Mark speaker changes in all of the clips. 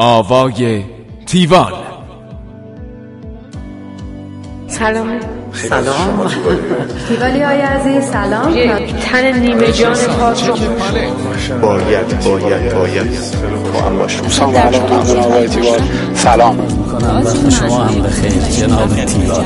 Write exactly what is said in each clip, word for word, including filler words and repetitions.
Speaker 1: آوای تیوال.
Speaker 2: سلام.
Speaker 3: سلام
Speaker 2: تیوالی های عزیز سلام. تن نیمه جان پاک رو
Speaker 3: باید باید باید با هم باشم.
Speaker 4: سلام علیکم جناب آقای تیوال. سلام
Speaker 5: میکنم وقت شما هم بخیر جناب تیوال.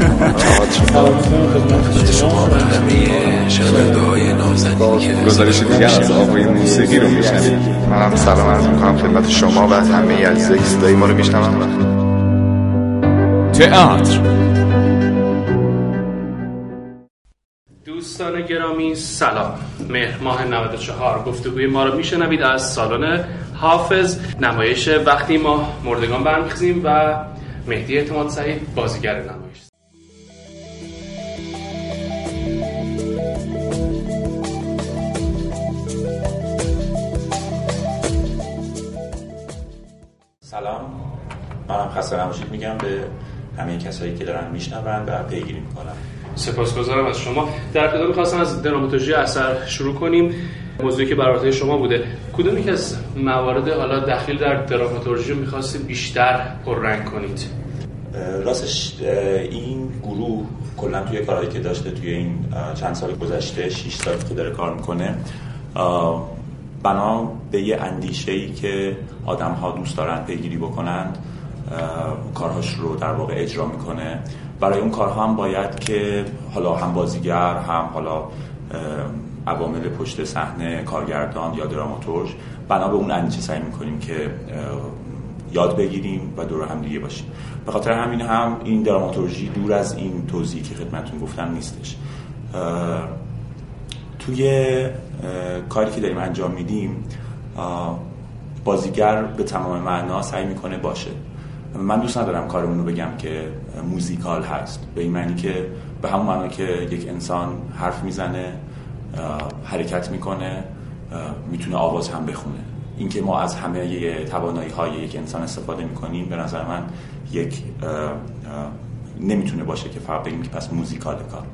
Speaker 6: خدمت شما و همه شنونده های نازنین که
Speaker 7: گزارش دیگر از آوای موسیقی رو میشنید.
Speaker 3: منم سلام عرض میکنم خدمت شما و همه عزیزایی که صدای ما رو میشنون.
Speaker 1: تئاتر.
Speaker 8: دوستان گرامی سلام. مهر ماه نود و چهار گفتگوی ما رو میشنوید از سالن حافظ، نمایش وقتی ما مردگان برمیخیزیم و مهدی اعتماد سعید بازیگر نمایش.
Speaker 9: سلام، منم خسته نباشید میگم به همه کسایی که دارن میشنون و پیگیری میکنن.
Speaker 8: سپاسگزارم از شما. در ابتدا می‌خواستم از دراماتورژی اثر شروع کنیم. موضوعی که بر عهده شما بوده، کدوم یک از موارد حالا دخیل در دراماتورژی می‌خواستید بیشتر پررنگ کنید؟
Speaker 9: راستش این گروه کلا توی کارهایی که داشته توی این چند سال گذشته، شش سال که داره کار میکنه، بنا به یه اندیشه‌ای که آدم‌ها دوست دارن پیگیری بکنند کارهاش رو در واقع اجرا میکنه. برای اون کارها هم باید که حالا هم بازیگر هم حالا عوامل پشت صحنه، کارگردان یا دراماتورژ، بنا به اون اندیشه سعی میکنیم که یاد بگیریم و دور هم دیگه باشیم. به خاطر همین هم این دراماتورژی دور از این توضیحی که خدمتتون گفتم نیستش. توی کاری که داریم انجام میدیم، بازیگر به تمام معنا سعی میکنه باشه. من دوست ندارم کارمون رو بگم که موزیکال هست، به این معنی که به همون معنا که یک انسان حرف میزنه، حرکت میکنه، میتونه آواز هم بخونه. این که ما از همه توانایی های یک انسان استفاده میکنیم، به نظر من یک نمیتونه باشه که فقط بگیم که پس موزیکال کار.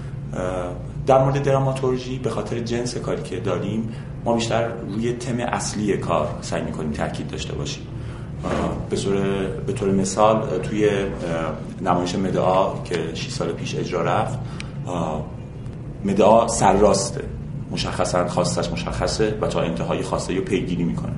Speaker 9: در مورد دراماتورژی به خاطر جنس کاری که داریم، ما بیشتر روی تم اصلی کار سعی میکنیم تاکید داشته باشیم. به طور به طور مثال توی نمایش مدعا که شش سال پیش اجرا رفت، مدعا سرراسته، مشخصا خواستش مشخصه و تا انتهای خواسته رو پیگیری میکنه.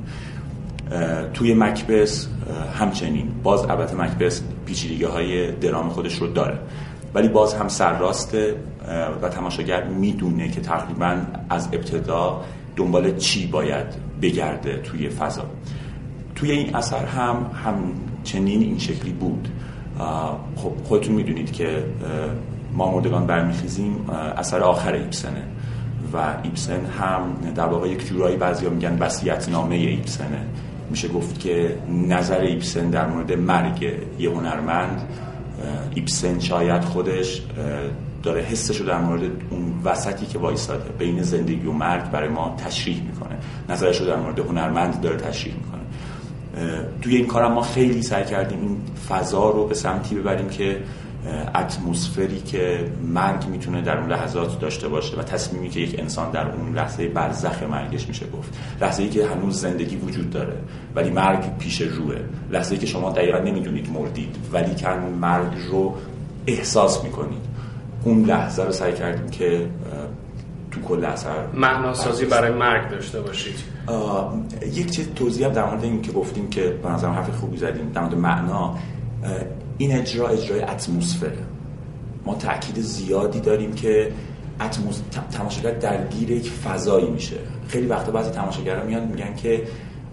Speaker 9: توی مکبث همچنین، باز البته مکبث پیچیدگی‌های درام خودش رو داره، ولی باز هم سرراسته و تماشاگر میدونه که تقریبا از ابتدا دنبال چی باید بگرده توی فضا. توی این اثر هم همچنین این شکلی بود. خب خودتون میدونید که ما مردگان برمیخیزیم اثر آخر ایبسنه و ایبسن هم در واقع یک جورایی بعضیا میگن وصیت‌نامه ایبسنه. میشه گفت که نظر ایبسن در مورد مرگ یه هنرمند، ایبسن شاید خودش داره حسشو در مورد اون وسطی که وایساده بین زندگی و مرگ برای ما تشریح میکنه، نظرشو در مورد هنرمند داره تشریح میکنه. توی این کارم ما خیلی سعی کردیم این فضا رو به سمتی ببریم که اتمسفری که مرگ میتونه در اون لحظات داشته باشه و تصمیمی که یک انسان در اون لحظه برزخ مرگش میشه گفت، لحظه‌ای که هنوز زندگی وجود داره ولی مرگ پیش روه، لحظه‌ای که شما دقیقاً نمیدونید مردید ولی که مرگ رو احساس میکنید، اون لحظه رو سعی کردیم که تو کل اثر
Speaker 8: معناسازی برای مرگ داشته باشید.
Speaker 9: یک چیز توضیح هم در مورد این که گفتیم که به نظرم حرف خوبی زدیم در مورد معنا. این اجرا اجرای اتمسفر، ما تأکید زیادی داریم که اتمس... تماشاگر درگیر یک فضایی میشه. خیلی وقتا بعضی تماشاگرها میان میگن که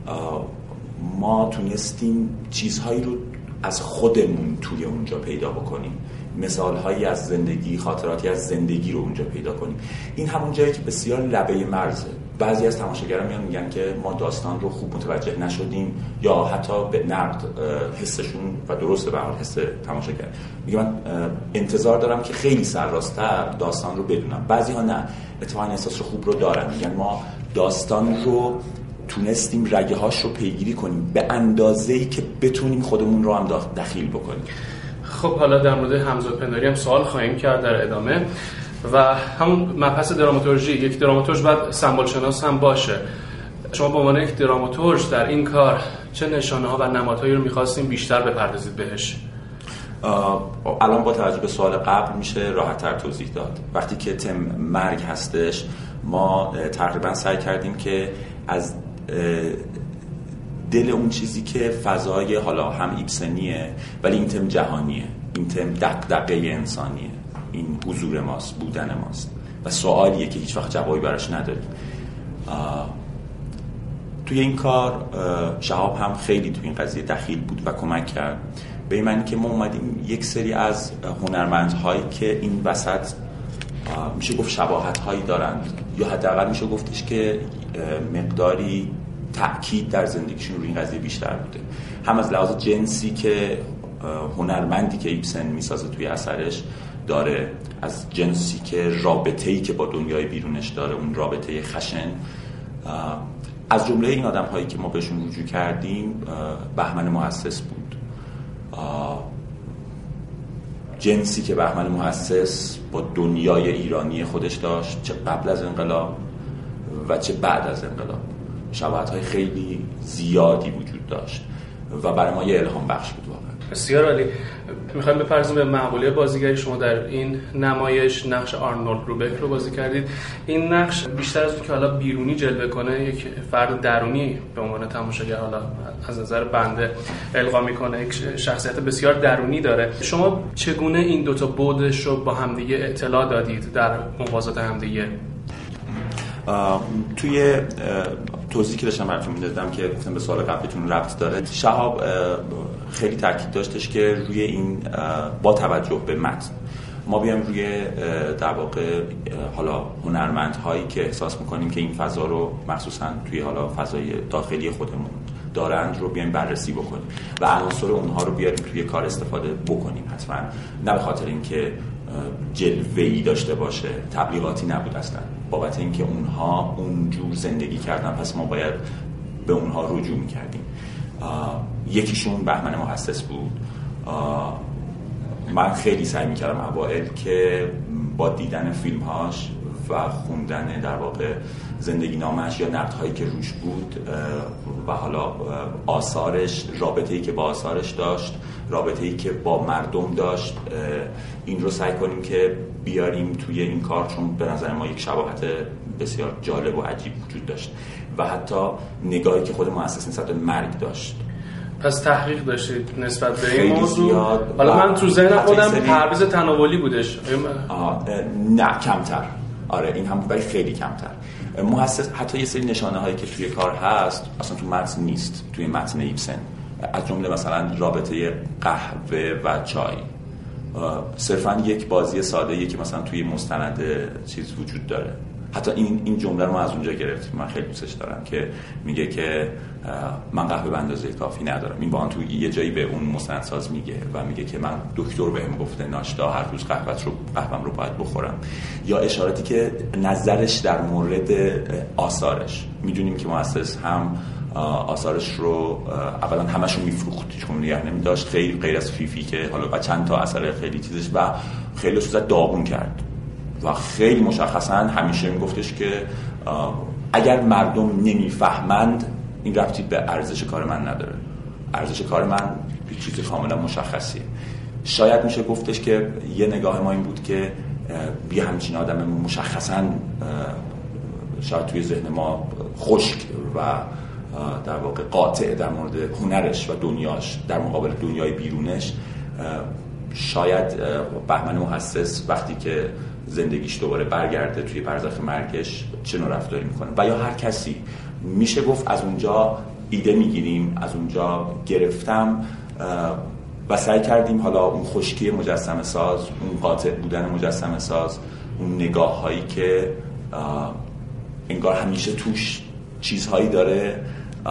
Speaker 9: ما تونستیم چیزهایی رو از خودمون توی اونجا پیدا بکنیم، مثالهایی از زندگی، خاطراتی از زندگی رو اونجا پیدا کنیم. این همون جایی که بسیار لبه مرزه. بعضی از تماشاگران میان میگن که ما داستان رو خوب متوجه نشدیم یا حتی به نقد حسشون و درسته به حال حس تماشاگر. میگه من انتظار دارم که خیلی سرراست‌تر داستان رو بدونم. بعضی ها نه، اتفاقاً احساس خوب رو دارن، میگن ما داستان رو تونستیم رگه هاش رو پیگیری کنیم به اندازه‌ای که بتونیم خودمون رو هم دخیل بکنیم.
Speaker 8: خب حالا در مورد همزادپنداری هم سوال خواهیم کرد در ادامه و همون مبحث دراماتورژی. یک دراماتورژ باید سمبل شناس هم باشه. شما به عنوان یک دراماتورژ در این کار چه نشانه ها و نمادهایی رو می‌خواستیم بیشتر بپردازید بهش؟
Speaker 9: الان با توجه به سوال قبل میشه راحت‌تر توضیح داد. وقتی که تم مرگ هستش ما تقریبا سعی کردیم که از دل اون چیزی که فضای حالا هم ایبسنیه ولی این تم جهانیه، این تم دغدغه انسانیه، این حضور ماست، بودن ماست و سوالیه که هیچ وقت جوابی براش نداریم. توی این کار شهاب هم خیلی توی این قضیه دخیل بود و کمک کرد، به این معنی که ما اومدیم یک سری از هنرمندهایی که این وسط میشه گفت شباهت‌هایی دارند یا حداقل میشه گفتش که مقداری تأکید در زندگیشون روی این قضیه بیشتر بوده، هم از لحاظ جنسی که هنرمندی که ایبسن میسازه توی اثرش داره، از جنسی که رابطه‌ای که با دنیای بیرونش داره، اون رابطه خشن. از جمله این آدم‌هایی که ما بهشون رجوع کردیم بهمن محسس بود. جنسی که بهمن محسس با دنیای ایرانی خودش داشت، چه قبل از انقلاب و چه بعد از انقلاب، شباهت‌های خیلی زیادی وجود داشت و برای ما یه الهام بخش بود واقعا.
Speaker 8: بسیار عالی. میخوایم بپردازیم به مقوله بازیگری. شما در این نمایش نقش آرنولد روبک رو بازی کردید. این نقش بیشتر از اون که حالا بیرونی جلوه کنه، یک فرد درونی به عنوان تماشاگر حالا از نظر بنده القا میکنه، یک شخصیت بسیار درونی داره. شما چگونه این دوتا بودش رو با همدیگه اطلاع دادید در موازات همدیگه؟
Speaker 9: توی توضیحی که داشتم براتون میدادم که گفتم به سوال قبلتون ربط داره، شهاب خیلی تاکید داشتش که روی این با توجه به متن ما بیایم روی در واقع حالا هنرمندهایی که احساس میکنیم که این فضا رو مخصوصا توی حالا فضای داخلی خودمون دارند رو بیایم بررسی بکنیم و عناصر اونها رو بیاریم توی کار استفاده بکنیم. حتما نه به خاطر اینکه جلوه‌ای داشته باشه، تبلیغاتی نبود اصلا، بابت اینکه اونها اونجور زندگی کردن پس ما باید به اونها رجوع میکردیم. یکیشون بهمن محسس بود. من خیلی سعی میکردم اوائل که با دیدن فیلمهاش و خوندن در واقع زندگی نامش یا نقدهایی که روش بود و حالا آثارش، رابطه‌ای که با آثارش داشت، رابطه‌ای که با مردم داشت، این رو سعی کنیم که بیاریم توی این کار، چون به نظر ما یک شباهت بسیار جالب و عجیب وجود داشت و حتی نگاهی که خود مؤسس نسبت به مرگ داشت.
Speaker 8: پس تحقیق داشتید نسبت به این موضوع؟ حالا من تو ذهن خودم پرویز تناولی بودش.
Speaker 9: نه کمتر. آره این هم ولی خیلی کمتر. محسس حتی یه سری نشانه هایی که توی کار هست اصلا تو متن نیست، توی متن ایبسن، از جمله مثلا رابطه قهوه و چای، صرفا یک بازی ساده که مثلا توی مستند چیز وجود داره. حتی این این جمله رو ما از اونجا گرفتیم، من خیلی دوستش دارم که میگه که من قهوه به اندازه کافی ندارم. این با آن توی یه جایی به اون مستندساز میگه و میگه که من دکتر بهم گفته ناشتا هر روز قهوه‌ت رو قهوه‌ام رو باید بخورم. یا اشاراتی که نظرش در مورد آثارش، میدونیم که مؤسس هم آثارش رو اولا همشون میفروخت، چون نگه نمی‌داشت، خیلی غیر از فیفی که حالا با چند تا اثر خیلی چیزش و خیلی سوزا داغون کرد و خیلی مشخصا همیشه میگفتش که اگر مردم نمیفهمند این ربطی به ارزش کار من نداره، ارزش کار من یه چیز کاملا مشخصیه. شاید میشه گفتش که یه نگاه ما این بود که بی همچین آدم مشخصا شاید توی ذهن ما خشک و در واقع قاطع در مورد هنرش و دنیاش در مقابل دنیای بیرونش، شاید بهمن محسس وقتی که زندگیش دوباره برگرده توی برزخ مرگش چه نوع رفتاری میکنه و یا هر کسی، میشه گفت از اونجا ایده میگیریم، از اونجا گرفتم و سعی کردیم حالا اون خشکی مجسمه ساز، اون قاطع بودن مجسمه ساز، اون نگاه هایی که انگار همیشه توش چیزهایی داره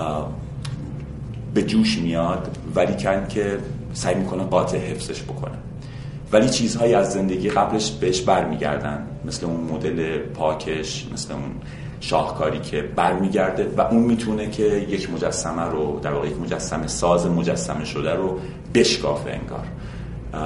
Speaker 9: به جوش میاد ولی کن که سعی میکنه قاطع حفظش بکنه، ولی چیزهایی از زندگی قبلش بهش برمیگردن، مثل اون مدل پاکش، مثل اون شاهکاری که برمیگرده و اون میتونه که یک مجسمه رو در واقع یک مجسمه ساز مجسمه شده رو بشکافه انگار.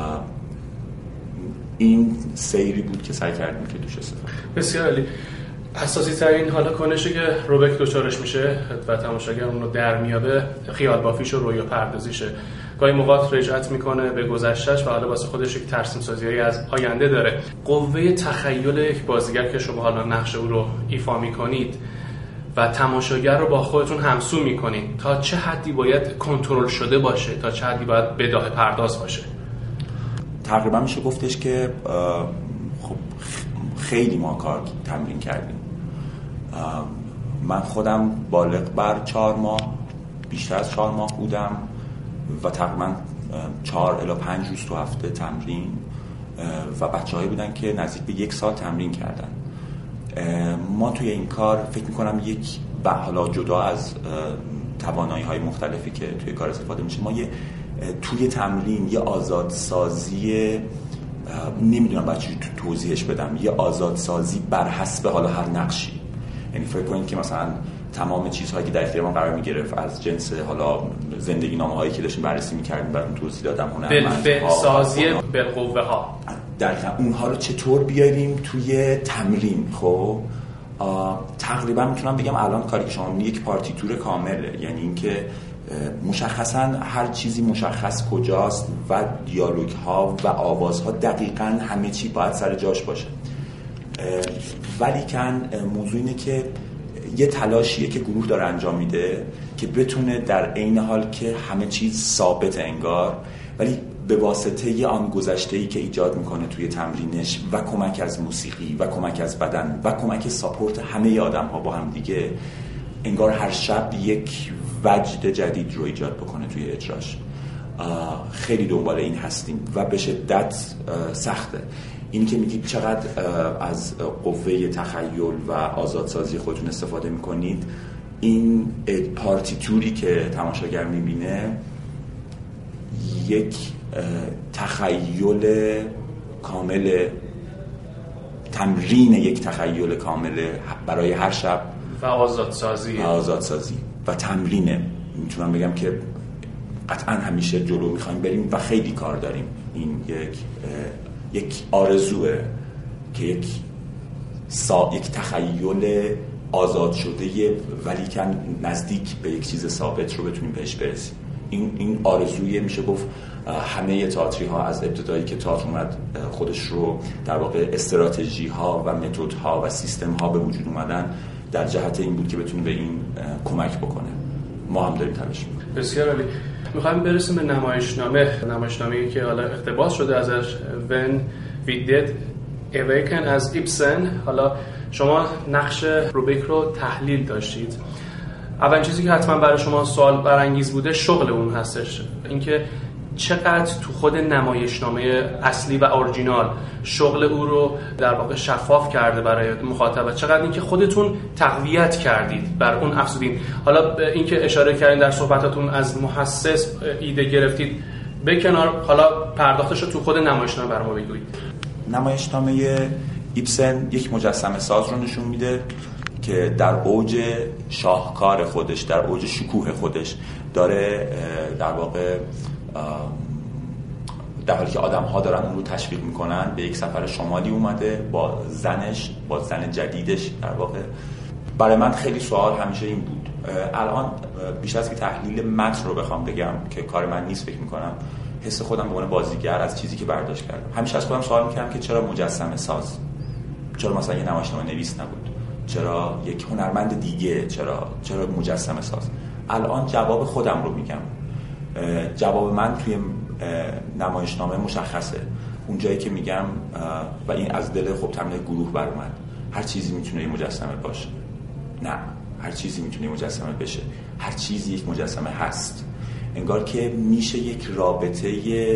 Speaker 9: این سیری بود که سعی کردیم که توش استفاده.
Speaker 8: بسیار عالی. اساسی ترین حالا کنشی که روبک دوچارش میشه و تماشاگر اون رو در میابه خیال بافیش و رویا پردازیشه. گاهی موقع رجعت میکنه به گذشتهش و حالا واسه خودش یک ترسیم سازیایی از آینده داره. قوه تخیل یک بازیگر که شما حالا نقش او رو ایفا میکنید و تماشاگر رو با خودتون همسو میکنید، تا چه حدی باید کنترل شده باشه، تا چه حدی باید بداهه پرداز باشه؟
Speaker 9: تقریبا میشه گفتش که خب خیلی ما کار تمرین کردیم. من خودم بالغ بر چهار ماه بیشتر از چهار ماه بودم و تقریبا چهار الی پنج روز تو هفته تمرین و بچه‌هایی بودن که نزدیک به یک سال تمرین کردن. ما توی این کار فکر میکنم یک به حالا جدا از توانایی‌های مختلفی که توی کار استفاده میشه، ما یه توی تمرین یه آزادسازی، نمیدونم باید چی توضیحش بدم، یه آزادسازی بر حسب حالا هر نقشی. یعنی فکر کنید که مثلا تمام چیزهایی که در اختیار ما قرار میگرفت از جنس حالا زندگی نامه هایی که داشتیم بررسی میکردیم براتون توضیح دادم،
Speaker 8: هنرمندها، سازی بالقوه ها،
Speaker 9: دقیقاً اونها رو چطور بیاریم توی تمرین. خب تقریبا میتونم بگم الان کاری که شما میگید یک پارتیتور کامله، یعنی اینکه مشخصاً هر چیزی مشخص کجاست و دیالوگ ها و آوازها دقیقاً همه چی باید سر جاش باشه. ولی کن موضوع اینه که یه تلاشیه که گروه داره انجام میده که بتونه در عین حال که همه چیز ثابت انگار، ولی به واسطه آن گذشته‌ای که ایجاد میکنه توی تمرینش و کمک از موسیقی و کمک از بدن و کمک ساپورت همه آدم‌ها با هم دیگه، انگار هر شب یک وجد جدید رو ایجاد بکنه توی اجراش. خیلی دنبال این هستیم و به شدت سخته. این که میگید چقدر از قوه تخیل و آزادسازی خودتون استفاده میکنید، این پارتیتوری که تماشاگر میبینه یک تخیل کامل، تمرین یک تخیل کامل برای هر شب
Speaker 8: و آزادسازی
Speaker 9: و آزادسازی و تمرینه. میتونم بگم که قطعا همیشه جلو میخوایم بریم و خیلی کار داریم. این یک یک آرزوه که یک سا... یک تخیل آزاد شده ولی که نزدیک به یک چیز ثابت رو بتونیم بهش برسیم. این این آرزویه، میشه گفت همه تئاتری ها از ابتدایی که تئاتر اومد خودش رو در واقع استراتژی ها و متد ها و سیستم ها به وجود اومدن در جهت این بود که بتونه به این کمک بکنه. ما هم داریم تلاش می‌کنیم.
Speaker 8: بسیار عالی. می‌خوایم برسیم به نمایشنامه، نمایشنامه‌ای که حالا اقتباس شده ازش، When We Did Awaken از ایبسن. حالا شما نقش روبک رو تحلیل داشتید. اولین چیزی که حتما برای شما سوال برانگیز بوده شغل اون هستش، اینکه چقدر تو خود نمایشنامه اصلی و اورجینال شغل او رو در واقع شفاف کرده برای مخاطب، چقدر اینکه خودتون تقویت کردید بر اون افزودین. حالا اینکه اشاره کردین در صحبتاتون از محسس ایده گرفتید به کنار، حالا پرداختش رو تو خود نمایشنامه برام بگویید.
Speaker 9: نمایشنامه ایبسن یک مجسمه ساز رو نشون میده که در اوج شاهکار خودش، در اوج شکوه خودش داره در واقع در حالی که آدم ها دارن اون رو تشویق میکنن به یک سفر شمالی اومده با زنش، با زن جدیدش. در واقع برای من خیلی سوال همیشه این بود، الان بیشتر از که تحلیل متن رو بخوام بگم که کار من نیست، فکر میکنم حس خودم به عنوان بازیگر از چیزی که برداشت کردم، همیشه از خودم سوال میکردم که چرا مجسمه ساز، چرا مثلا یه نمایشنامه نویس نبود، چرا یک هنرمند دیگه، چرا چرا مجسمه ساز. الان جواب خودم رو میگم. جواب من توی نمایشنامه مشخصه، اون جایی که میگم و این از دل خب تمرین گروه بر اومد، هر چیزی میتونه یه مجسمه باشه. نه، هر چیزی میتونه یه مجسمه بشه، هر چیزی یک مجسمه هست. انگار که میشه یک رابطه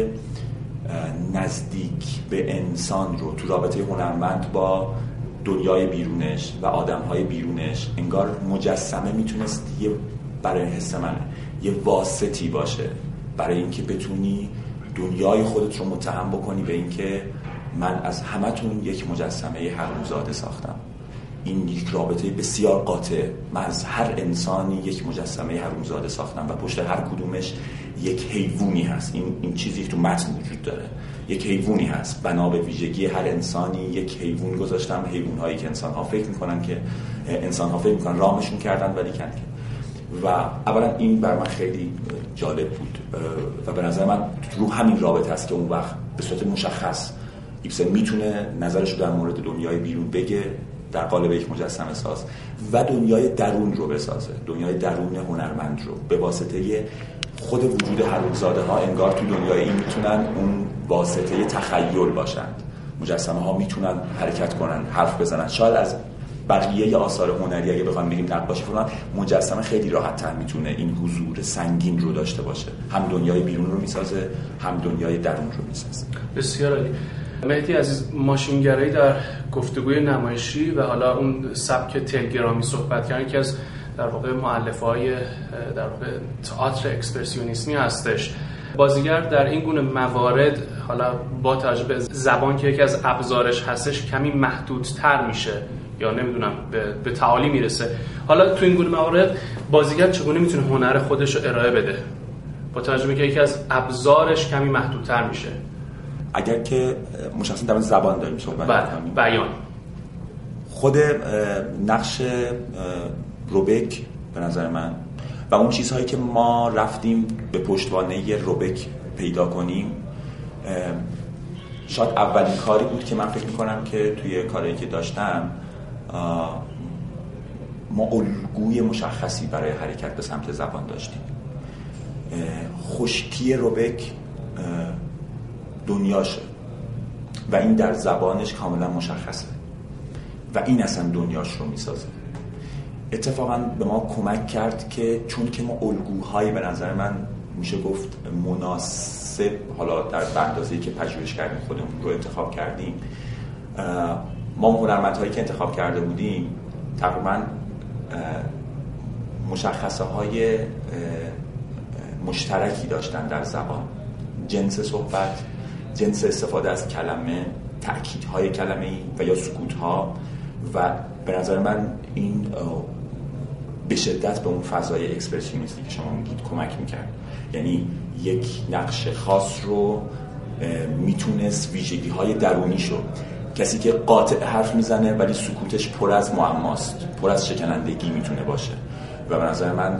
Speaker 9: نزدیک به انسان رو تو رابطه هنرمند با دنیای بیرونش و آدمهای بیرونش، انگار مجسمه میتونست یه برای حس من یه واسطی باشه برای اینکه بتونی دنیای خودت رو متهم بکنی به اینکه من از همتون یک مجسمه حق‌زاده ساختم. این یک رابطه بسیار قاطع. من از هر انسانی یک مجسمه حرومزاده ساختم و پشت هر کدومش یک حیوانی هست. این این چیزی که تو متن وجود داره، یک حیوانی هست. بنا به ویژگی هر انسانی یک حیوان گذاشتم، حیوان‌هایی که انسان‌ها فکر می‌کنن که انسان‌ها فکر می‌کنن رامشون کردن ولی کن و اولا این بر من خیلی جالب بود و به نظر من رو همین رابطه است که اون وقت به صورت مشخص ایبسن میتونه نظرش رو در مورد دنیای بیرون بگه در قالب یک مجسمه ساز و دنیای درون رو بسازه، دنیای درون هنرمند رو به واسطه خود وجود حرومزاده ها. انگار تو دنیای این میتونن اون واسطه تخیل باشند. مجسمه ها میتونن حرکت کنن، حرف بزنن. شاید از بقیه آثار هنری اگه بخوایم بگیم نقاشی فلان، مجسمه خیلی راحت تر میتونه این حضور سنگین رو داشته باشه. هم دنیای بیرون رو میسازه، هم دنیای درون رو میسازه.
Speaker 8: بسیار عالی. مهدی عزیز، ماشینگرایی در گفتگوی نمایشی و حالا اون سبک تلگرامی صحبت کردن که از در واقع مؤلفه‌های در واقع تئاتر اکسپرسیونیسمی هستش. بازیگر در این گونه موارد حالا با توجه به زبان که یکی از ابزارش هستش کمی محدودتر میشه یا نمیدونم به, به تعالی میرسه. حالا تو این گونه موارد بازیگر چگونه میتونه هنر خودش رو ارائه بده با توجه به که یکی از ابزارش کمی محدودتر میشه؟
Speaker 9: اگر که مشخصا در زبان داریم صحبت می‌کنیم،
Speaker 8: بیان
Speaker 9: خود نقش روبک به نظر من و اون چیزهایی که ما رفتیم به پشتوانه روبک پیدا کنیم، شاید اولین کاری بود که من فکر می‌کنم که توی کاری که داشتم ما الگوی مشخصی برای حرکت به سمت زبان داشتیم. خشکی روبک دنیاشه و این در زبانش کاملا مشخصه و این اصلا دنیاش رو میسازه. اتفاقا به ما کمک کرد که چون که ما الگوهایی به نظر من میشه گفت مناسب، حالا در اندازه‌ای که پژوهش کردیم خودمون رو انتخاب کردیم، ما هنرمندهایی که انتخاب کرده بودیم تقریبا مشخصه های مشترکی داشتن در زبان، جنس صحبت، جنس استفاده از کلمه، تأکیدهای کلمه‌ای و یا سکوت‌ها و به نظر من این به شدت به اون فضای اکسپرسیونیستی که شما میگید کمک میکرد. یعنی یک نقش خاص رو میتونست ویژگی‌های درونیشو، کسی که قاطع حرف میزنه ولی سکوتش پر از معماست، پر از شکنندگی میتونه باشه و به نظر من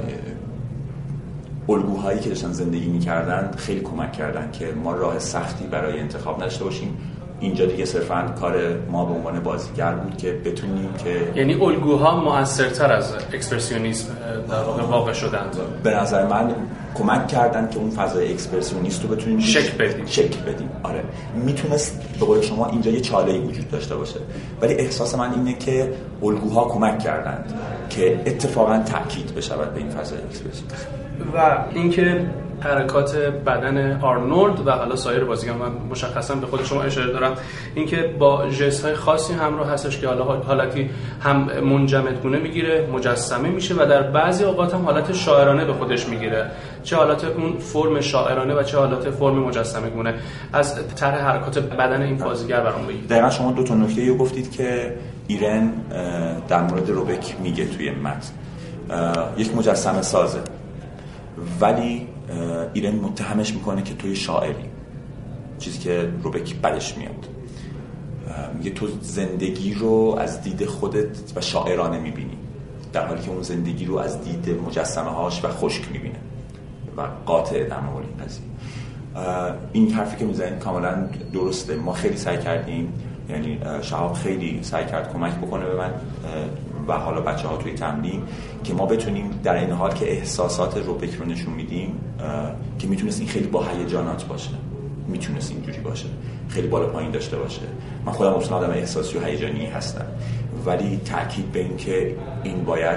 Speaker 9: الگوهایی که داشتن زندگی میکردن خیلی کمک کردن که ما راه سختی برای انتخاب نداشته باشیم. اینجا دیگه صرفاً کار ما به عنوان بازیگر بود که بتونیم که
Speaker 8: یعنی الگوها مؤثرتر از اکسپرسیونیسم در واقع واقع شدند.
Speaker 9: به نظر من کمک کردن که اون فضای اکسپرسیونیست رو بتونیم
Speaker 8: شکل بدیم.
Speaker 9: شکل بدیم. آره، میتونست به قول شما اینجا یه چاله‌ای وجود داشته باشه، ولی احساس من اینه که الگوها کمک کردند که اتفاقاً تاکید بشه به این فضای اکسپرسیونیست.
Speaker 8: و اینکه حرکات بدن آرنولد و حالا سایر بازیگران، من مشخصا به خود شما اشاره دارم، اینکه با ژست‌های خاصی همراه هستش که حالا حالتی هم منجمدگونه میگیره، مجسمه میشه و در بعضی اوقات هم حالت شاعرانه به خودش میگیره، چه حالت اون فرم شاعرانه و چه حالت فرم مجسمه گونه. از طرح حرکات بدن این بازیگر برام بگید.
Speaker 9: دقیقاً شما دو تا نکته رو گفتید که ایرن در مورد روبک میگه توی متن. یک مجسمه سازه ولی ایرن متهمش میکنه که توی شاعری، چیزی که روبک بدش میاد. میگه تو زندگی رو از دید خودت و شاعرانه میبینی، در حالی که اون زندگی رو از دید مجسمه هاش و خشک میبینه و قاطع در مورد این قضیه. این حرفی که میزنید کاملا درسته. ما خیلی سعی کردیم، یعنی شهاب خیلی سعی کرد کمک بکنه به من و حالا بچه ها توی تمرین که ما بتونیم در این حال که احساسات روبک رو نشون میدیم که میتونست این خیلی با هیجانات باشه، میتونست اینجوری باشه، خیلی بالا پایین داشته باشه. من خودم اصلا آدم احساسی و هیجانی هستم، ولی تاکید به این که این باید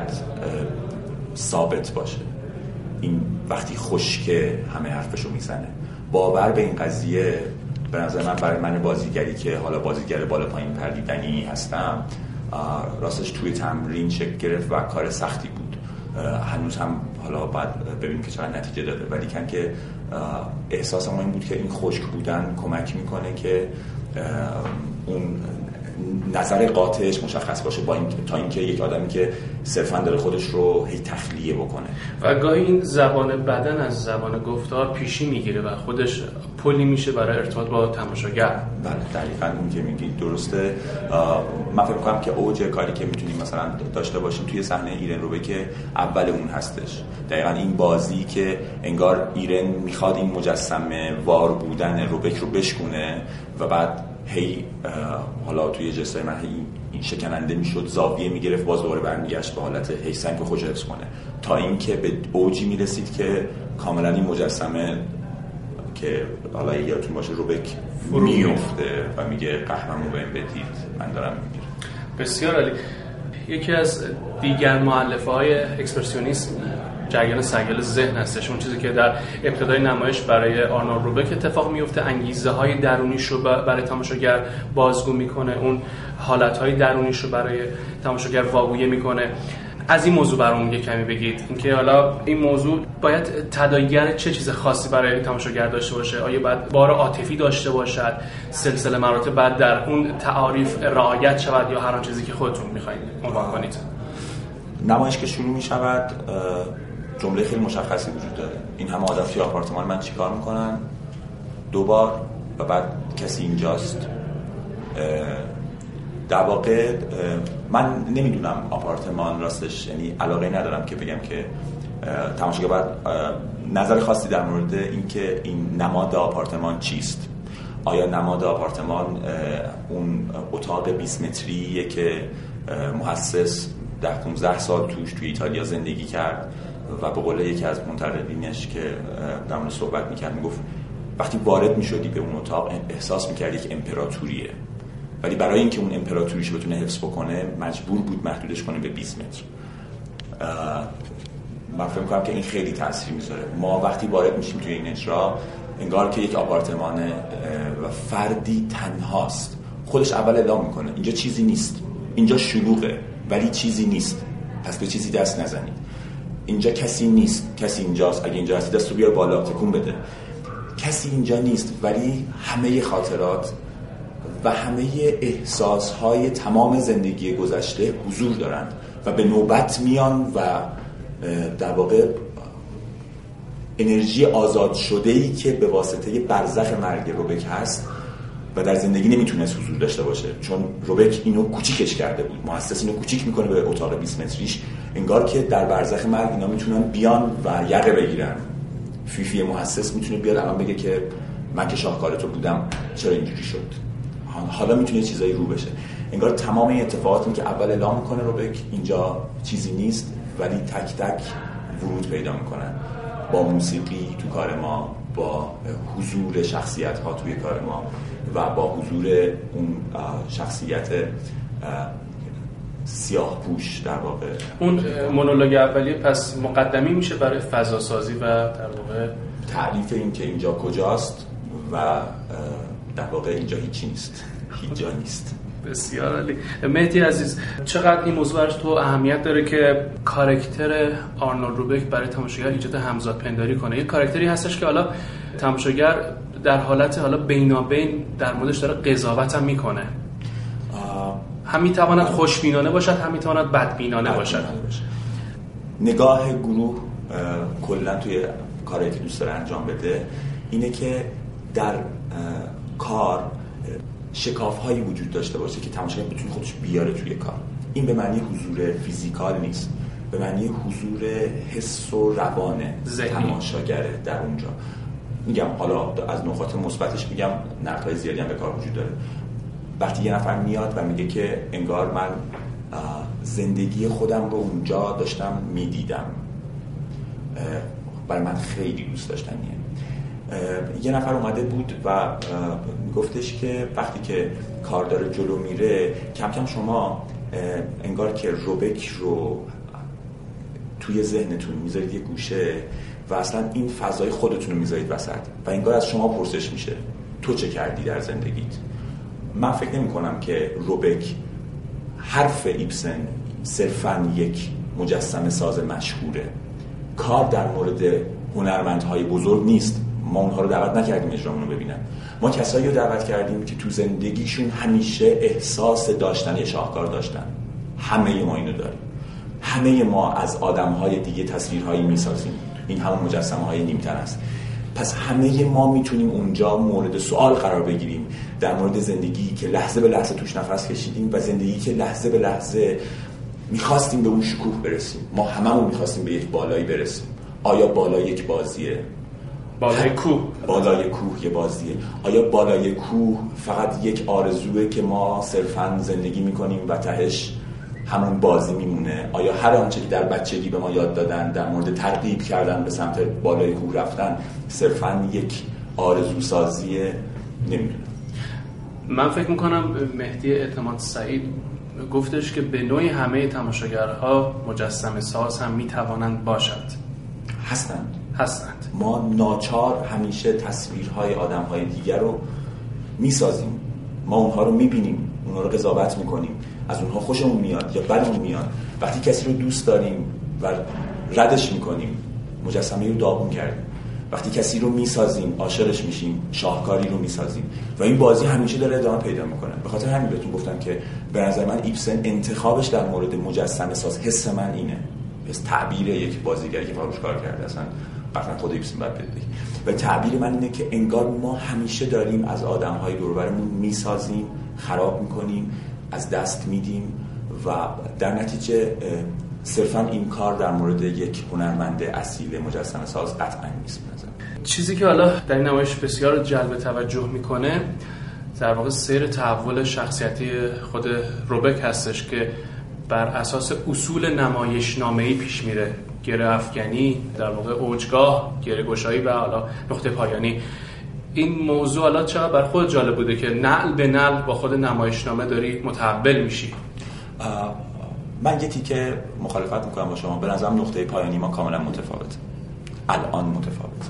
Speaker 9: ثابت باشه. این وقتی خشکه همه حرفشو میزنه. باور به این قضیه به نظر من برای من بازیگری که حالا بازیگر بالا پایین پریدنی هستم راستش توی تمرین شکل گرفت و کار سختی بود. هنوز هم حالا باید ببینیم که چقدر نتیجه داده، ولی کن که احساس ما این بود که این خشک بودن کمک میکنه که اون نظر قاطعش مشخص باشه با این تا اینکه یک آدمی که صرفا داره خودش رو هی تخلیه بکنه.
Speaker 8: و گاهی این زبان بدن از زبان گفتار پیشی میگیره و خودش پلی میشه برای ارتباط با تماشاگر.
Speaker 9: بله دقیقاً اون که میگی درسته. من فکر می‌کنم که اوج کاری که میتونیم مثلا داشته باشیم توی صحنه ایرن روبک که اول اون هستش. دقیقاً این بازی که انگار ایرن میخواد این مجسمه وار بودن روبک رو بشکونه و بعد هی حالا توی جسای من هی این شکننده میشد، زاویه میگرفت، باز دوباره برمیگشت به حالت هی سنگ خودش حفظ کنه تا اینکه به اوجی میرسید که کاملا این مجسمه که حالا یادتون باشه روبک میفته و میگه قهرمو بهم بدید من دارم میمیرم.
Speaker 8: بسیار عالی. یکی از دیگر مؤلفه‌های اکسپرسیونیسم جریان سیال ذهن هستش، اون چیزی که در ابتدای نمایش برای آرنولد روبک اتفاق میفته، انگیزه های درونیش رو برای تماشاگر بازگو میکنه، اون حالت های درونیش رو برای تماشاگر واگویی میکنه. از این موضوع برامون یه کمی بگید، اینکه حالا این موضوع باید تداعیگر چه چیز خاصی برای تماشاگر داشته باشه؟ آیا باید بار عاطفی داشته باشد، سلسله مراتب بعد در اون تعاریف رعایت شود، یا هر آن چیزی که خودتون میخواید عنوان کنید؟
Speaker 9: نمایش که شروع میشود جمله خیلی مشخصی وجود داره، این همه آدم توی آپارتمان من چیکار میکنن؟ دو بار و بعد کسی اینجاست. در واقع من نمیدونم آپارتمان راستش، یعنی علاقه ندارم که بگم که تماشاگر باید نظر خاصی در مورد اینکه این نماد آپارتمان چیست. آیا نماد آپارتمان اون اتاق بیست متریه که مؤسس ده پانزده سال توش توی ایتالیا زندگی کرد و به قول یکی از منتقدینش که در مورد صحبت میکرد میگفت وقتی وارد میشدی به اون اتاق احساس میکردی که امپراتوریه، ولی برای اینکه اون امپراتوریش بتونه حفظ بکنه مجبور بود محدودش کنه به بیست متر. من فکر میکنم که این خیلی تاثیر میذاره. ما وقتی وارد میشیم توی این اجرا انگار که یک آپارتمانه و فردی تنهاست، خودش اول اعلام میکنه اینجا چیزی نیست، اینجا شلوغه ولی چیزی نیست، پس به چیزی دست نزنید. اینجا کسی نیست، کسی اینجاست، اگه اینجا هستی دستو بیار بالا تکون بده. کسی اینجا نیست ولی همه خاطرات و همه احساسهای تمام زندگی گذشته حضور دارند و به نوبت میان و در واقع انرژی آزاد شده‌ای که به واسطه برزخ مرگ روبک هست و در زندگی نمیتونست حضور داشته باشه، چون روبک اینو کوچیکش کرده بود، مؤسس اینو کوچیک میکنه به اتاق بیست متریش، انگار که در برزخ مرگ اینا میتونن بیان و یقه بگیرن. فیفی مؤسس میتونه بیاد الان بگه که من که شاهکارتو بودم چرا اینجوری شد، حالا میتونه چیزایی رو بشه. انگار تمام این اتفاقاتی که اول اعلام میکنه روبک اینجا چیزی نیست ولی تک تک ورود پیدا میکنن با موسیقی تو کار ما، با حضور شخصیت ها توی کار ما و با حضور اون شخصیت سیاه پوش. در واقع
Speaker 8: اون مونولوگ اولیه پس مقدمی میشه برای فضا سازی و در واقع
Speaker 9: تعریف این که اینجا کجاست و در واقع اینجا هیچی نیست، هیچ جا نیست.
Speaker 8: بسیار عالی. مهدی عزیز، چقدر این موضوع برای تو اهمیت داره که کاراکتر آرنولد روبک برای تماشاگر ایجاد همزاد پنداری کنه؟ یه کاراکتری هستش که حالا تماشاگر در حالت حالا بینابین در موردش داره قضاوت هم میکنه، هم میتواند خوشبینانه باشد هم میتواند بدبینانه باشد.
Speaker 9: نگاه گروه کلا توی کاری که دوست داره انجام بده اینه که در کار شکاف‌هایی وجود داشته باشه که تماشاگر بتونه خودش بیاره توی کار. این به معنی حضور فیزیکال نیست، به معنی حضور حس و روان تماشاگره در اونجا. میگم حالا از نکات مثبتش میگم نقدهای زیادی هم به کار وجود داره. وقتی یه نفر میاد و میگه که انگار من زندگی خودم رو اونجا داشتم میدیدم، برای من خیلی دوست داشتنیه. یه نفر اومده بود و میگفتش که وقتی که کار داره جلو میره کم کم شما انگار که روبک رو توی ذهنتون میذارید یه گوشه و اصلا این فضای خودتون رو میذارید وسط و انگار از شما پرسش میشه تو چه کردی در زندگیت. من فکر نمی کنم که روبک حرف ایبسن صرفاً یک مجسمه ساز مشهوره. کار در مورد هنرمندهای بزرگ نیست، ما اونها رو دعوت نکردیم اجرامون رو ببینن. ما کسایی رو دعوت کردیم که تو زندگیشون همیشه احساس داشتن یه شاهکار داشتن. همه ما اینو داریم. همه ما از آدم‌های دیگه تصویرهایی می‌سازیم. این همون مجسمه‌های نیمتن است. پس همه ما میتونیم اونجا مورد سوال قرار بگیریم در مورد زندگی که لحظه به لحظه توش نفس کشیدیم و زندگی که لحظه به لحظه میخواستیم به اون شکوه برسیم. ما هممون میخواستیم به یک بالایی برسیم. آیا بالا یک بازیه؟
Speaker 8: بالای کوه
Speaker 9: بالای کوه یه بازیه. آیا بالای کوه فقط یک آرزوئه که ما صرفاً زندگی میکنیم و تهش همون بازی میمونه؟ آیا هر آنچه که در بچگی به ما یاد دادن در مورد ترغیب کردن به سمت بالای کوه رفتن صرفاً یک آرزو سازیه؟ نمیدونم.
Speaker 8: من فکر میکنم مهدی اعتماد سعید گفتش که به نوعی همه تماشاگرها مجسمه ساز هم میتوانند باشند.
Speaker 9: هستند
Speaker 8: هستند.
Speaker 9: ما ناچار همیشه تصویرهای آدمهای دیگر رو میسازیم. ما اونها رو میبینیم، اونها رو قضاوت میکنیم، از اونها خوشمون میاد یا بدمون میاد. وقتی کسی رو دوست داریم و ردش میکنیم، مجسمه رو داغون کردیم. وقتی کسی رو میسازیم، عاشقش میشیم، شاهکاری رو میسازیم و این بازی همیشه داره ادامه پیدا میکنه. به خاطر همین بهتون گفتم که به نظر من ایبسن انتخابش در مورد مجسمه ساز، حس من اینه، از تعبیر یک بازیگری که باهوش کار کرده، اصلا قطعا خود ایبسن باید بده. و تعبیر من اینه که انگار ما همیشه داریم از آدم‌های دور و برمون میسازیم، خراب میکنیم، از دست میدیم و در نتیجه صرفاً این کار در مورد یک هنرمند اصیل مجسمه ساز قطعاً نیست.
Speaker 8: چیزی که حالا در این نمایش بسیار جلب توجه میکنه در واقع سیر تحول شخصیتی خود روبک هستش که بر اساس اصول نمایشنامه‌ای پیش میره. گره افکنی، در واقع اوجگاه، گره گشایی و حالا نقطه پایانی. این موضوع حالا چقدر بر خود جالب بوده که نعل به نعل با خود نمایشنامه داری متحول میشی؟
Speaker 9: من یه تیکه مخالفت میکنم با شما. به نظرم نقطه پایانی ما کاملا متفاوته. الان متفاوت.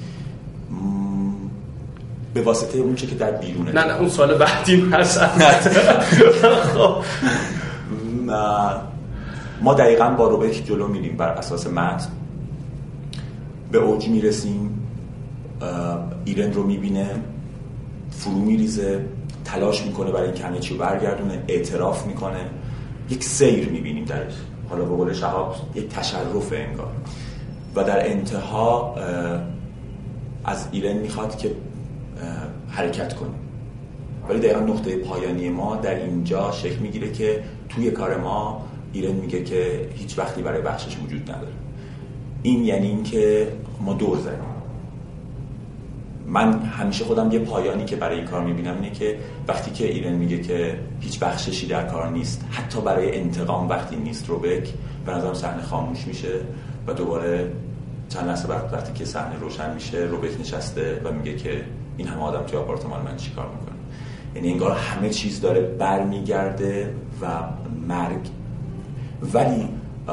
Speaker 9: به واسطه اون چه که در بیرونه.
Speaker 8: نه نه اون سال بعدی هست.
Speaker 9: خب ما دقیقاً با روبک جلو میریم بر اساس متن. به اوج میرسیم، ایرن رو میبینه، فرو میریزه، تلاش میکنه برای اینکه همه چی رو برگردونه، اعتراف میکنه، یک سیر میبینیم درش. حالا به قول شهاب یک تشرف انگار. و در انتها از ایرن میخواد که حرکت کنه. ولی دقیقا نقطه پایانی ما در اینجا شکل میگیره که توی کار ما ایرن میگه که هیچ وقتی برای بخشش وجود نداره. این یعنی این که ما دور زدیم. من همیشه خودم یه پایانی که برای این کار میبینم اینه که وقتی که ایرن میگه که هیچ بخششی در کار نیست، حتی برای انتقام وقتی نیست روبک، به نظرم صحنه خاموش میشه و دوباره چند لحظه بعد وقتی که صحنه روشن میشه روبک نشسته و میگه که این همه آدم توی آپارتمان من چی کار میکنه. یعنی انگار همه چیز داره برمیگرده و مرگ. ولی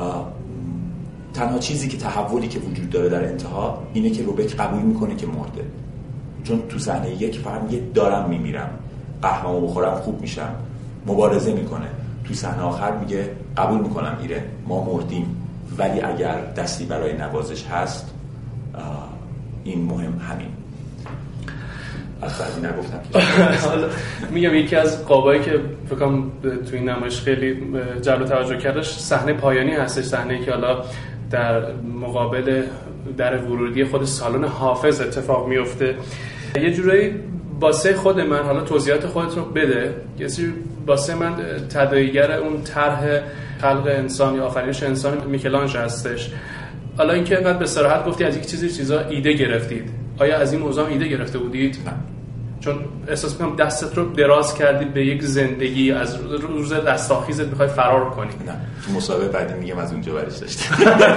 Speaker 9: تنها چیزی که تحولی که وجود داره در انتها اینه که روبک قبول میکنه که مرده. چون تو صحنه یک فقط میگه دارم میمیرم، قهوه‌مو بخورم خوب میشم، مبارزه میکنه. تو صحنه آخر میگه قبول میکنم ایرن، ما مردیم، ولی اگر دستی برای نوازش هست این مهم همین. از بعدی نگفتم
Speaker 8: حالا میگم یکی از قابایی که فکرم تو این نمایش خیلی جلب توجه کردش صحنه پایانی هستش. صحنه‌ای که حالا در مقابل در ورودی خود سالن حافظ اتفاق میفته. یه جورایی باسه خود من، حالا توضیحات خودت رو بده، یه سری باسه من تداعیگر اون طرح خلق انسان یا آفرینش انسان میکلانژ هستش. حالا اینکه انقدر به صراحت گفتی از یک چیزی چیزا ایده گرفتید، آیا از این موضوع ایده گرفته بودید؟
Speaker 9: نه.
Speaker 8: چون احساس می‌کنم دستت رو دراز کردی به یک زندگی، از روز رستاخیزت می‌خوای فرار کنی.
Speaker 9: نه، تو مسابقه بعدی میگم از اونجا برش داشتیم.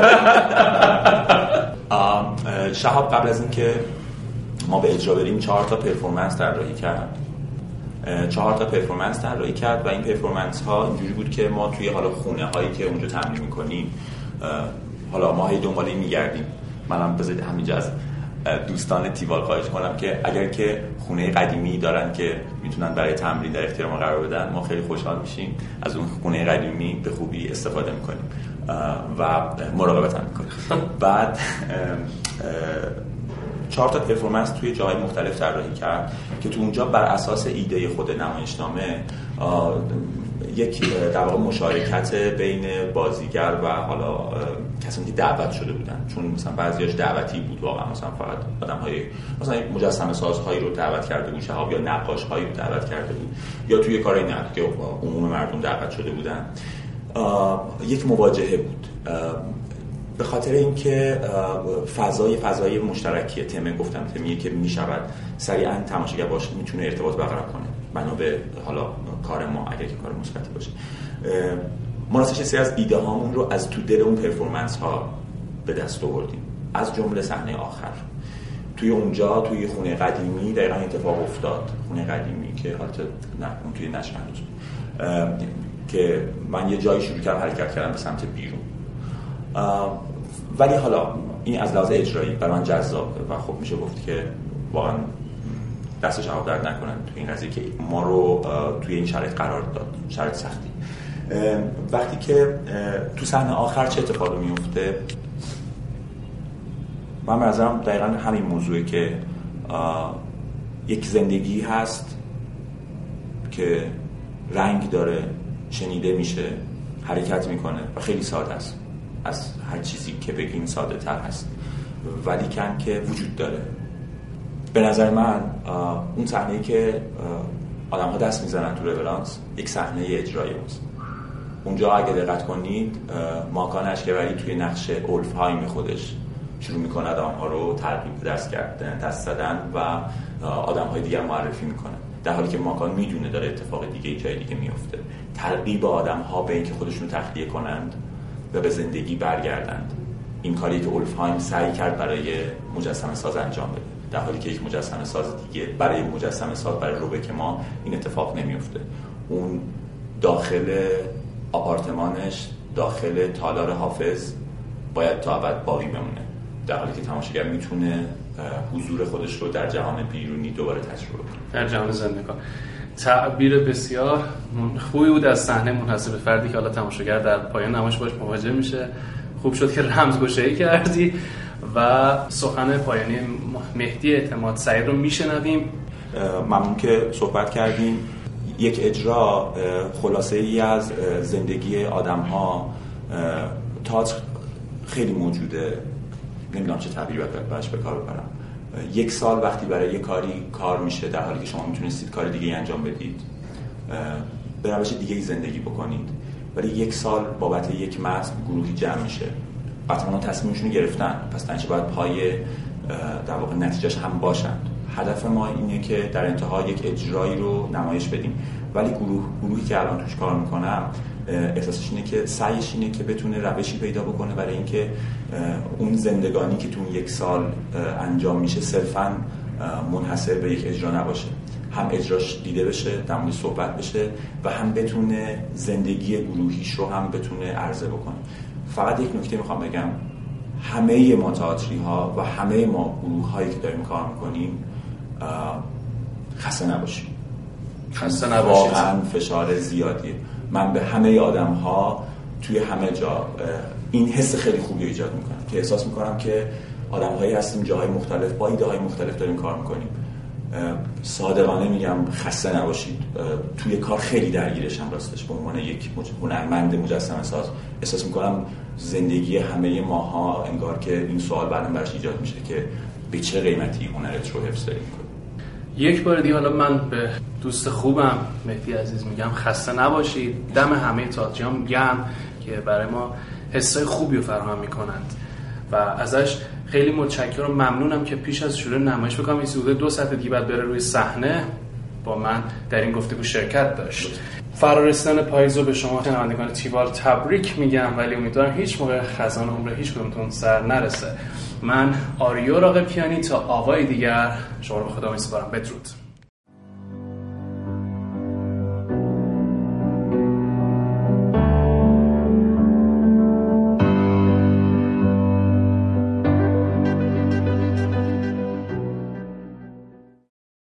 Speaker 9: شهاب قبل از این که ما به اجرا بریم چهار تا پرفورمنس طراحی کرد. چهار تا پرفورمنس طراحی کرد و این پرفورمنس ها اینجوری بود که ما توی حالا خونه هایی که اونجا تمرین می‌کنیم، حالا ما هی دنبال این می‌گردیم. منم بذارید همینجا از دوستان تیوال خواهش کنم که اگر که خونه قدیمی دارن که میتونن برای تمرین در اختیار ما قرار بدن، ما خیلی خوشحال میشیم، از اون خونه قدیمی به خوبی استفاده میکنیم و مراقبت هم میکنیم. بعد چهار تا پرفورمنس توی جاهای مختلف طراحی کرد که تو اونجا بر اساس ایده خود نمایشنامه یک در واقع مشارکت بین بازیگر و حالا کسانی که دعوت شده بودن، چون مثلا بعضیاش دعوتی بود واقعا، مثلا فقط آدم‌های مثلا مجسمه سازهایی رو دعوت کرده بود شهاب، یا نقاش‌هایی رو دعوت کرده بود، یا توی کارهای نه که عموم مردم دعوت شده بودن. یک مواجهه بود به خاطر اینکه فضای فضای مشترکی تم گفتم تمیه که میشود سریعا تماشاگر باشه میتونه ارتباط برقرار کنه بنا به حالا کار ما اگر که کار مثبتی باشه. ما راستش سری از ایده هامون رو از تو دل اون پرفورمنس ها به دست آوردیم، از جمله صحنه آخر. توی اونجا توی خونه قدیمی دقیقاً اتفاق افتاد، خونه قدیمی که حالت نه اون توی نشر هنوز که من یه جایی شروع کردم حرکت کردم به سمت بیرون. ولی حالا این از لحاظ اجرایی برای من جذابه و خب میشه گفت که واقعا دست شهاب درد نکنن توی این قضیه که ما رو توی این شرایط قرار داد، شرایط سختی. وقتی که تو صحنه آخر چه اتفاقی میفته، من به نظرم دقیقا همین موضوعه که یک زندگی هست که رنگ داره، شنیده میشه، حرکت میکنه و خیلی ساده است، از هر چیزی که بگیم ساده تر هست، ولی کم که وجود داره. به نظر من اون صحنه‌ای که آدم ها دست میزنن تو رولانس یک صحنه اجرایی است. اونجا اگه دقت کنید ماکان اشکبری توی نقش اولفهایم خودش شروع میکنه آدم ها رو ترغیب دست کردن، دست زدن و آدم های دیگر معرفی میکنه، در حالی که ماکان میدونه داره اتفاق دیگه جای دیگه میفته. ترغیب آدم ها به اینکه خودشون رو تخلیه کنند و به زندگی برگردند، این کاری که اولفهایم سعی کرد برای مجسمه ساز انجام بده، در حالی که یک مجسمه ساز دیگه برای مجسمه ساز برای روبک ما این اتفاق نمیفته. اون داخل آپارتمانش، داخل تالار حافظ باید تا ابد باقی بمونه، در حالی که تماشاگر میتونه حضور خودش رو در جهان بیرونی دوباره تجربه کنه،
Speaker 8: در جهان زنده کنه. تعبیر بسیار خوبی بود از صحنه منحصر به فردی که حالا تماشاگر در پایان نمایش باش مواجه میشه. خوب شد که رمزگشایی کردی و سخن پایانی مهدی اعتماد سعید رو میشنویم.
Speaker 9: ممنون که صحبت کردیم. یک اجرا خلاصه ای از زندگی آدم ها، تئاتر خیلی موجوده، نمیدونم چه تعبیری باید براش به کار ببرم. یک سال وقتی برای یک کاری کار میشه در حالی که شما میتونستید کار دیگه انجام بدید، به روش دیگه زندگی بکنید، ولی یک سال بابت یک متن گروهی جمع میشه، قطعا تصمیمشون رو گرفتن، پس تنچه باید پای در واقع نتیجهش هم باشند. هدف ما اینه که در انتها یک اجرایی رو نمایش بدیم، ولی گروه گروهی که الان توش کار میکنم احساسش اینه که سعیش اینه که بتونه روشی پیدا بکنه برای اینکه اون زندگانی که تو یک سال انجام میشه صرفاً منحصر به یک اجرا نباشه، هم اجراش دیده بشه، در موردش صحبت بشه و هم بتونه زندگی گروهیش رو هم بتونه عرضه بکنه. فقط یک نکته میخوام بگم، همه ما تئاتری ها و همه ما گروه هایی که داریم کار میکنیم خسته نباشیم،
Speaker 8: خسته نباشید،
Speaker 9: واقعا فشار زیادیه. من به همه آدم ها توی همه جا این حس خیلی خوبی ایجاد میکنم که احساس میکنم که آدم هایی هستیم جاهای مختلف با ایده های مختلف داریم کار میکنیم. صادقانه میگم خسته نباشید. توی کار خیلی درگیرشم راستش، به عنوان یک هنرمند مجسمه ساز احساس میکنم زندگی همه ماها انگار که این سوال بعدم برش ایجاد میشه که به چه قیمتی هنرت رو حفظ داریم.
Speaker 8: یک بار دیگه حالا من به دوست خوبم مهدی عزیز میگم خسته نباشید. دم همه تئاتریان گرم که برای ما حسای خوبی رو فراهم میکنند و ازش خیلی متشکرم و ممنونم که پیش از شروع نمایش بکنم این حدود دو ساعت دیگه بعد بره روی صحنه با من در این گفتگو شرکت داشت. فرارسیدن پاییزو به شما شنوندگان تیوال تبریک میگم، ولی امیدوارم هیچ موقع خزان عمر هیچ کدومتون سر نرسه. من آریو راقبیانی تا آوای دیگر شما رو به خدا میسپارم. بدرود.